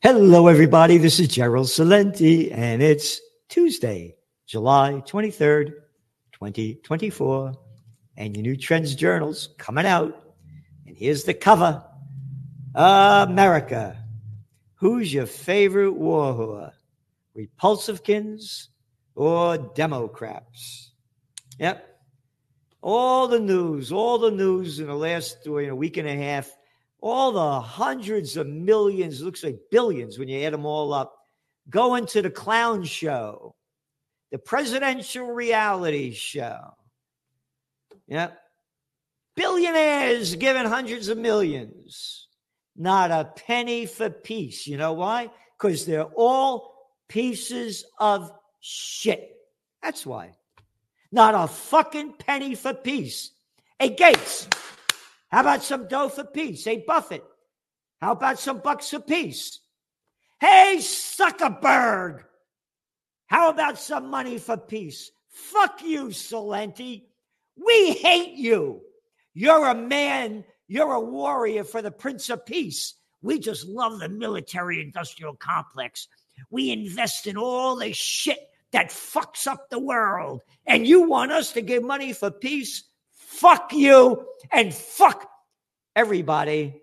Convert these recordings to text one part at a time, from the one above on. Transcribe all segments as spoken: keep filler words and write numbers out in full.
Hello, everybody. This is Gerald Celente, and it's Tuesday, July twenty-third, twenty twenty-four, and your new Trends Journal's coming out. And here's the cover. America. Who's your favorite war whore? Repulsivekins or Democrats? Yep. All the news, all the news in the last you know, week and a half, all the hundreds of millions, looks like billions when you add them all up, going to the clown show, the presidential reality show. Yep. Billionaires giving hundreds of millions. Not a penny for peace. You know why? Because they're all pieces of shit. That's why. Not a fucking penny for peace. Hey, Gates, how about some dough for peace? Hey, Buffett, how about some bucks for peace? Hey, Zuckerberg, how about some money for peace? Fuck you, Celente. We hate you. You're a man. You're a warrior for the Prince of Peace. We just love the military-industrial complex. We invest in all the shit that fucks up the world. And you want us to give money for peace? Fuck you and fuck everybody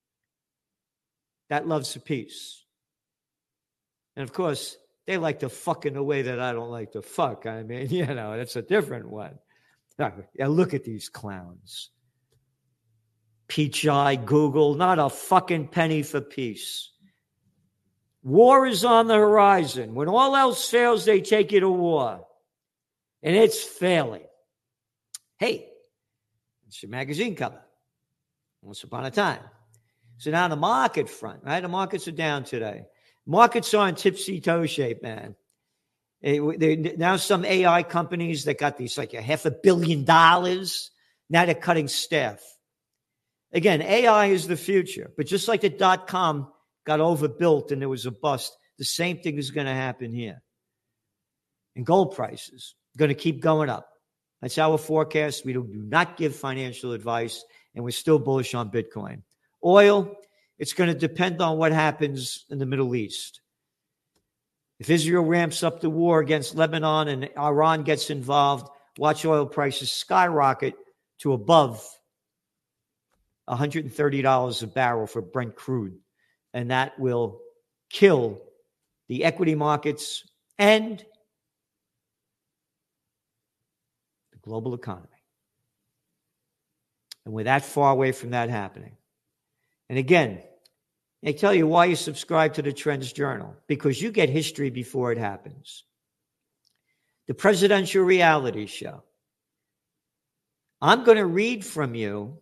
that loves peace. And of course, they like to fuck in a way that I don't like to fuck. I mean, you know, that's a different one. Yeah, look at these clowns. Peach Eye, Google, not a fucking penny for peace. War is on the horizon. When all else fails, they take you to war. And it's failing. Hey, it's your magazine cover. Once upon a time. So now the market front, right? The markets are down today. Markets are in tipsy-toe shape, man. Now some A I companies that got these like a half a billion dollars, now they're cutting staff. Again, A I is the future. But just like the dot-com got overbuilt and there was a bust, the same thing is going to happen here. And gold prices are going to keep going up. That's our forecast. We do not give financial advice, and we're still bullish on Bitcoin. Oil, it's going to depend on what happens in the Middle East. If Israel ramps up the war against Lebanon and Iran gets involved, watch oil prices skyrocket to above one hundred thirty dollars a barrel for Brent crude. And that will kill the equity markets and the global economy. And we're that far away from that happening. And again, I tell you why you subscribe to the Trends Journal, because you get history before it happens. The presidential reality show. I'm going to read from you,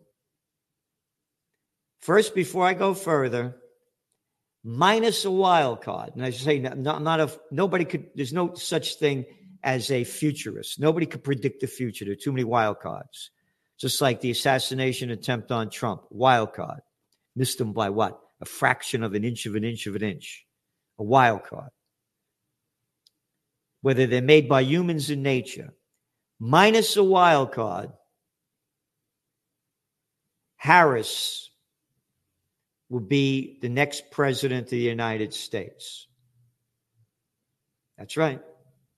first, before I go further, minus a wild card. And I say, not, not a, nobody could, there's no such thing as a futurist. Nobody could predict the future. There are too many wild cards. Just like the assassination attempt on Trump, wild card. Missed him by what? A fraction of an inch of an inch of an inch. A wild card. Whether they're made by humans in nature. Minus a wild card, Harris will be the next president of the United States. That's right.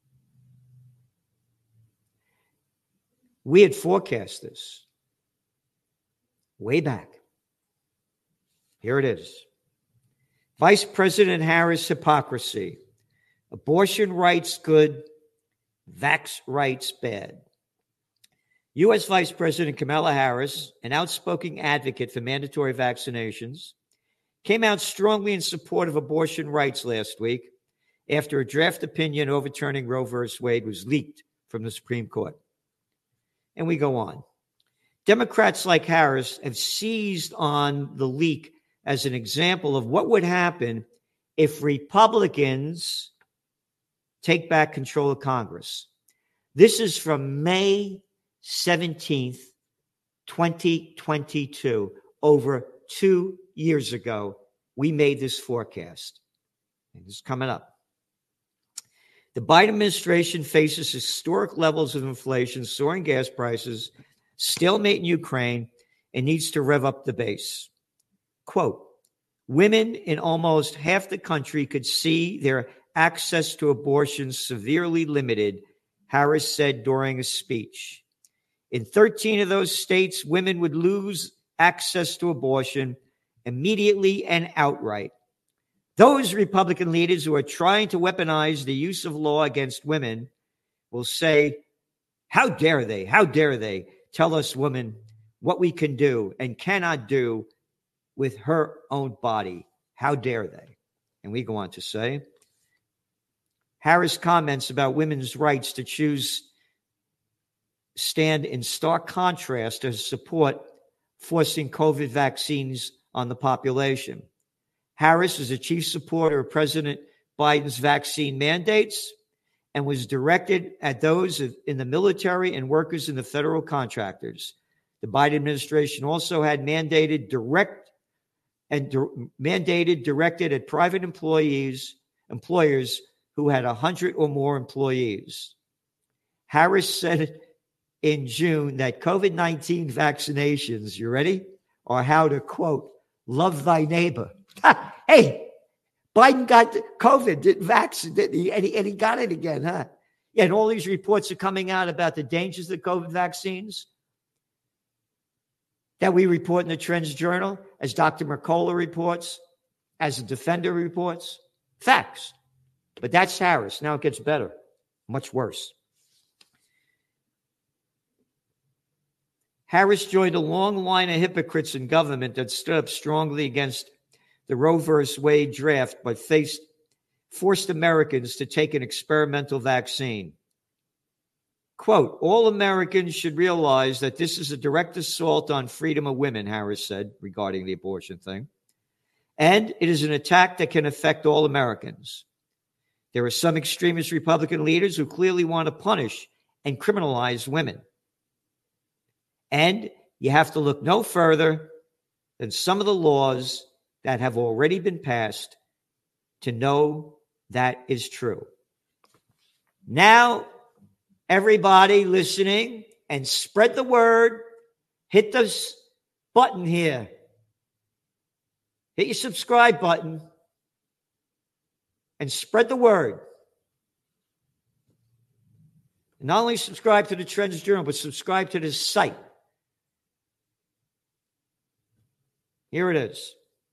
We had forecast this way back. Here it is. Vice President Harris hypocrisy. Abortion rights good, vax rights bad. U S Vice President Kamala Harris, an outspoken advocate for mandatory vaccinations, came out strongly in support of abortion rights last week after a draft opinion overturning Roe versus Wade was leaked from the Supreme Court. And we go on. Democrats like Harris have seized on the leak as an example of what would happen if Republicans take back control of Congress. This is from May seventeenth, twenty twenty-two. Over two years ago, we made this forecast. And this is coming up. The Biden administration faces historic levels of inflation, soaring gas prices, stalemate in Ukraine, and needs to rev up the base. Quote, Women in almost half the country could see their access to abortion severely limited, Harris said during a speech. In thirteen of those states, women would lose access to abortion immediately and outright. Those Republican leaders who are trying to weaponize the use of law against women will say, how dare they, how dare they tell us women what we can do and cannot do with her own body. How dare they? And we go on to say, Harris' comments about women's rights to choose stand in stark contrast to support forcing COVID vaccines on the population. Harris is a chief supporter of President Biden's vaccine mandates and was directed at those in the military and workers in the federal contractors. The Biden administration also had mandated direct and di- mandated directed at private employees, employers who had one hundred or more employees. Harris said in June that COVID nineteen vaccinations, you ready, are how to, quote, love thy neighbor. Hey, Biden got COVID, didn't vaccinate, and he, and he got it again, huh? Yeah, and all these reports are coming out about the dangers of COVID vaccines that we report in the Trends Journal, as Doctor Mercola reports, as the Defender reports. Facts. But that's Harris. Now it gets better, much worse. Harris joined a long line of hypocrites in government that stood up strongly against the Roe versus Wade draft, but faced forced Americans to take an experimental vaccine. Quote, all Americans should realize that this is a direct assault on freedom of women, Harris said regarding the abortion thing. And it is an attack that can affect all Americans. There are some extremist Republican leaders who clearly want to punish and criminalize women. And you have to look no further than some of the laws that have already been passed to know that is true. Now, everybody listening, and spread the word, hit this button here. Hit your subscribe button and spread the word. Not only subscribe to the Trends Journal, but subscribe to this site. Here it is.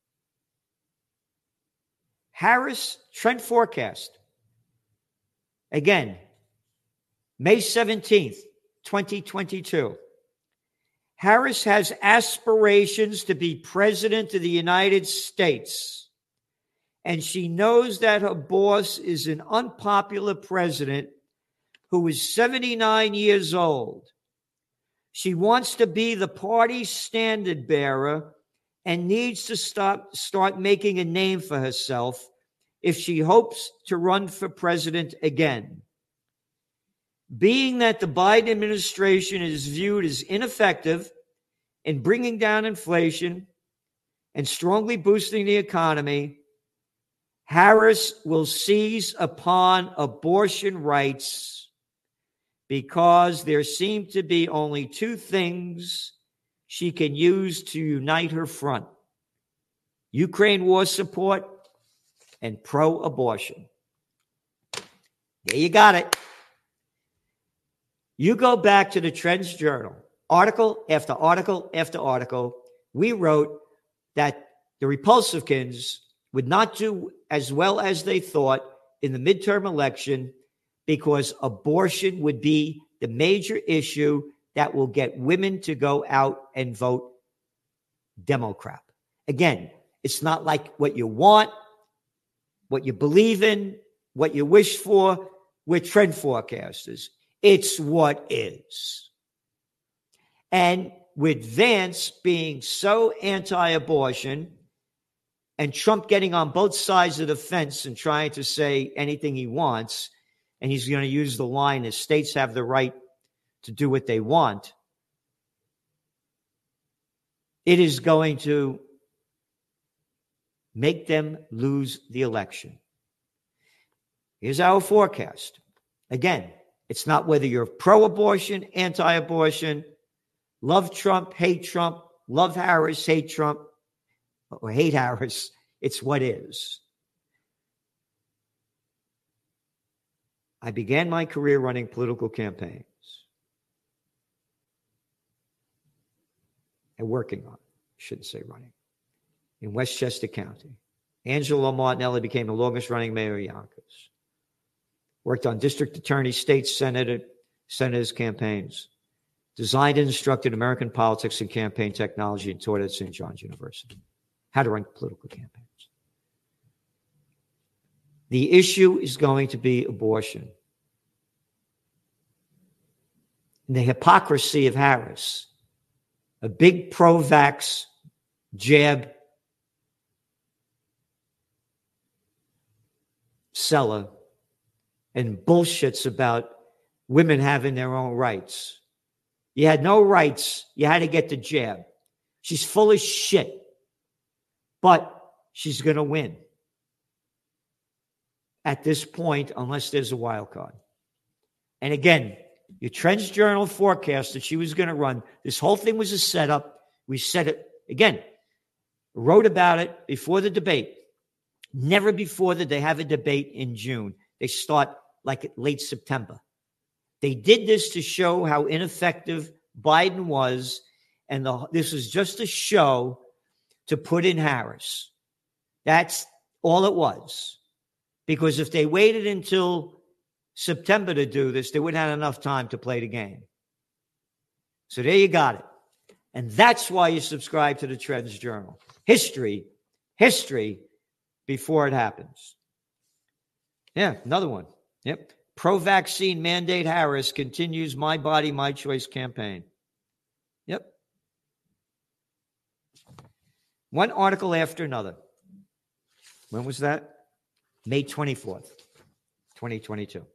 Harris Trend Forecast. Again, May seventeenth, twenty twenty-two. Harris has aspirations to be president of the United States, and she knows that her boss is an unpopular president who is seventy-nine years old. She wants to be the party's standard bearer and needs to stop, start making a name for herself if she hopes to run for president again. Being that the Biden administration is viewed as ineffective in bringing down inflation and strongly boosting the economy, Harris will seize upon abortion rights because there seem to be only two things she can use to unite her front: Ukraine war support and pro-abortion. There you got it. You go back to the Trends Journal, article after article after article. We wrote that the Repulsivkins would not do as well as they thought in the midterm election because abortion would be the major issue that will get women to go out and vote Democrat. Again, it's not like what you want, what you believe in, what you wish for. We're trend forecasters. It's what is. And with Vance being so anti-abortion and Trump getting on both sides of the fence and trying to say anything he wants, and he's going to use the line that states have the right to do what they want, it is going to make them lose the election. Here's our forecast. Again, it's not whether you're pro-abortion, anti-abortion, love Trump, hate Trump, love Harris, hate Trump, or hate Harris. It's what is. I began my career running political campaigns and working on, I shouldn't say running, in Westchester County. Angelo Martinelli became the longest running mayor of Yonkers. Worked on district attorney, state senator, senators' campaigns. Designed and instructed American politics and campaign technology and taught at Saint John's University. How to run political campaigns. The issue is going to be abortion. And the hypocrisy of Harris, a big pro-vax jab seller, and bullshits about women having their own rights. You had no rights. You had to get the jab. She's full of shit. But she's going to win at this point, unless there's a wild card. And again, your Trends Journal forecast that she was going to run, this whole thing was a setup. We said it, again, wrote about it before the debate. Never before did they have a debate in June. They start like late September. They did this to show how ineffective Biden was, and the, this was just a show to put in Harris. That's all it was. Because if they waited until September to do this, they wouldn't have enough time to play the game. So there you got it. And that's why you subscribe to the Trends Journal. History, history before it happens. Yeah, another one. Yep. Pro-vaccine mandate Harris continues My Body, My Choice campaign. Yep. One article after another. When was that? May twenty-fourth, twenty twenty-two.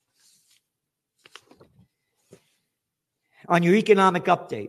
On your economic update,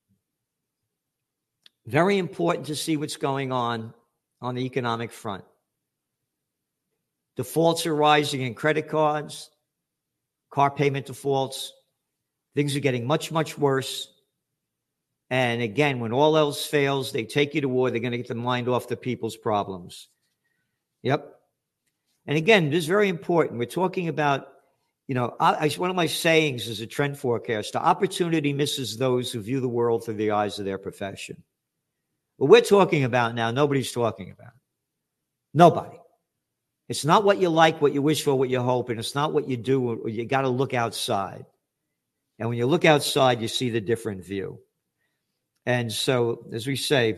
very important to see what's going on on the economic front. Defaults are rising in credit cards, car payment defaults. Things are getting much, much worse. And again, when all else fails, they take you to war. They're going to get the mind off the people's problems. Yep. And again, this is very important. We're talking about, you know, I, I, one of my sayings is a trend forecast. The opportunity misses those who view the world through the eyes of their profession. What we're talking about now, nobody's talking about. Nobody. It's not what you like, what you wish for, what you hope, and it's not what you do. You got to look outside. And when you look outside, you see the different view. And so, as we say,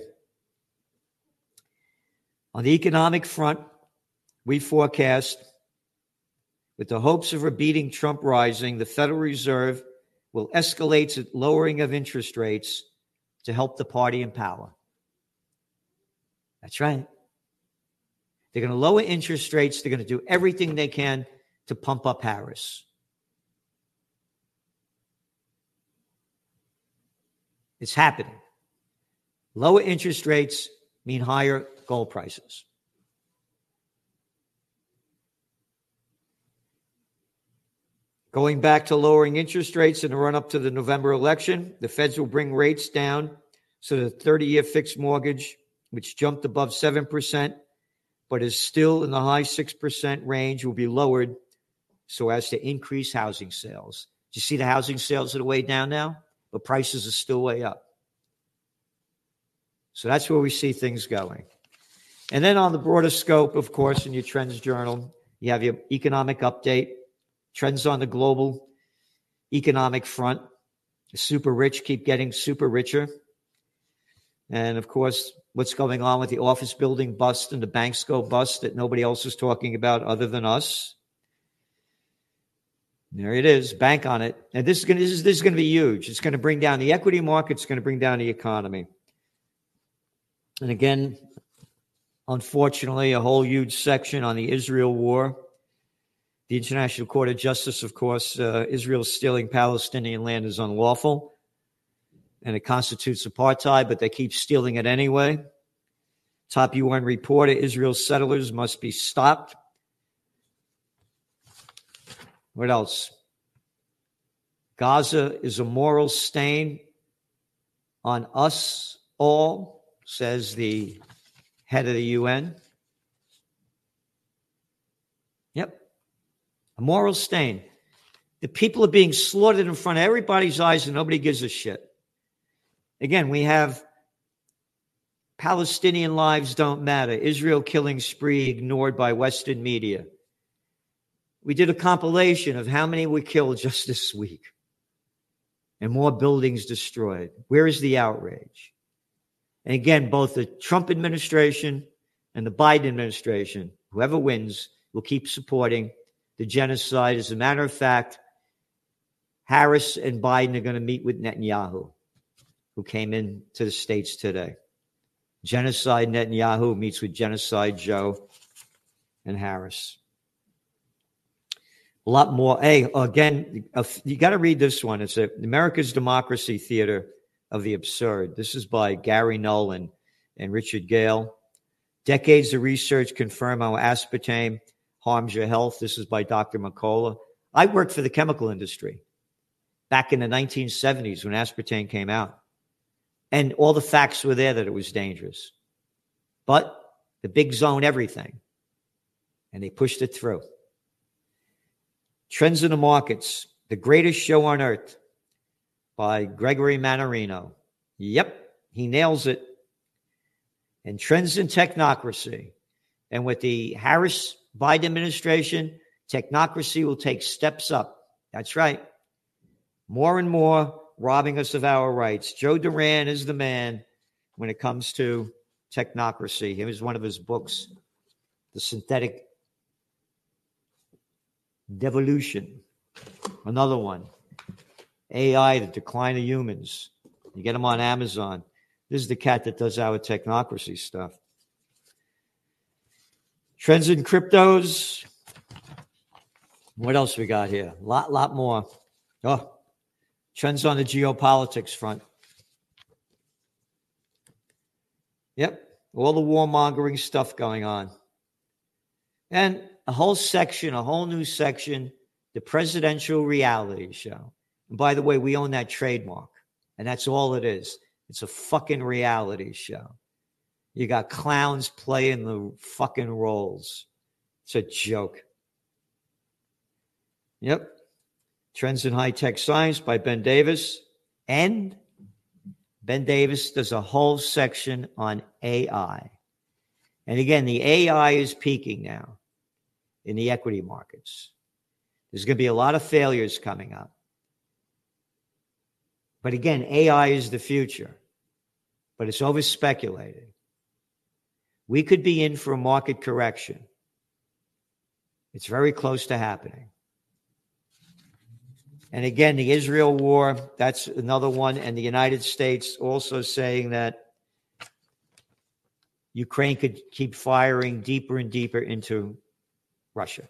on the economic front, we forecast, with the hopes of a beating Trump rising, the Federal Reserve will escalate its lowering of interest rates to help the party in power. That's right. They're going to lower interest rates. They're going to do everything they can to pump up Harris. It's happening. Lower interest rates mean higher gold prices. Going back to lowering interest rates in the run-up to the November election, the feds will bring rates down so the thirty-year fixed mortgage, which jumped above seven percent, but is still in the high six percent range, will be lowered so as to increase housing sales. Do you see the housing sales are way down now? But prices are still way up. So that's where we see things going. And then on the broader scope, of course, in your Trends Journal, you have your economic update, trends on the global economic front. The super rich keep getting super richer. And, of course, what's going on with the office building bust and the banks go bust that nobody else is talking about other than us. There it is. Bank on it. And this is going to, this is, this is going to be huge. It's going to bring down the equity market. It's going to bring down the economy. And again, unfortunately, a whole huge section on the Israel war. The International Court of Justice, of course, uh, Israel stealing Palestinian land is unlawful. And it constitutes apartheid, but they keep stealing it anyway. Top U N reporter, Israel's settlers must be stopped. What else? Gaza is a moral stain on us all, says the head of the U N. A moral stain. The people are being slaughtered in front of everybody's eyes and nobody gives a shit. Again, we have Palestinian lives don't matter. Israel killing spree ignored by Western media. We did a compilation of how many were killed just this week. And more buildings destroyed. Where is the outrage? And again, both the Trump administration and the Biden administration, whoever wins, will keep supporting the genocide. As a matter of fact, Harris and Biden are going to meet with Netanyahu, who came into the States today. Genocide Netanyahu meets with Genocide Joe and Harris. A lot more. Hey, again, you got to read this one. It's a, America's Democracy Theater of the Absurd. This is by Gary Nolan and Richard Gale. Decades of research confirm how aspartame harms your health. This is by Doctor McCullough. I worked for the chemical industry back in the nineteen seventies when aspartame came out. And all the facts were there that it was dangerous. But the big zone everything. And they pushed it through. Trends in the Markets, The Greatest Show on Earth by Gregory Mannarino. Yep, he nails it. And Trends in Technocracy. And with the Harris-Biden administration, technocracy will take steps up. That's right. More and more robbing us of our rights. Joe Duran is the man when it comes to technocracy. Here's one of his books, The Synthetic Devolution. Another one, A I, The Decline of Humans. You get them on Amazon. This is the cat that does our technocracy stuff. Trends in cryptos. What else we got here? A lot, lot more. Oh, trends on the geopolitics front. Yep, all the warmongering stuff going on. And a whole section, a whole new section, the Presidential Reality Show. And by the way, we own that trademark. And that's all it is. It's a fucking reality show. You got clowns playing the fucking roles. It's a joke. Yep. Trends in High-Tech Science by Ben Davis. And Ben Davis does a whole section on A I. And again, the A I is peaking now in the equity markets. There's going to be a lot of failures coming up. But again, A I is the future. But it's over-speculated. We could be in for a market correction. It's very close to happening. And again, the Israel war, that's another one. And the United States also saying that Ukraine could keep firing deeper and deeper into Russia.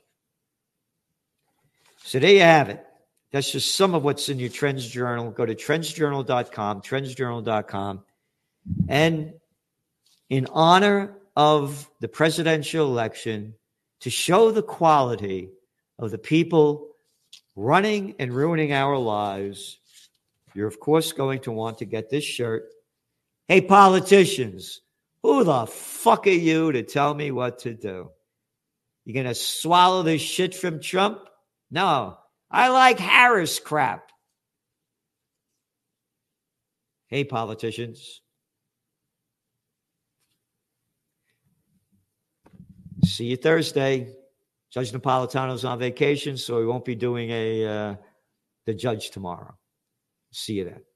So there you have it. That's just some of what's in your Trends Journal. Go to trends journal dot com, trends journal dot com. And in honor of the presidential election, to show the quality of the people running and ruining our lives, you're, of course, going to want to get this shirt. Hey, politicians, who the fuck are you to tell me what to do? You going to swallow this shit from Trump? No, I like Harris crap. Hey, politicians. See you Thursday. Judge Napolitano's on vacation, so he won't be doing a uh, the judge tomorrow. See you then.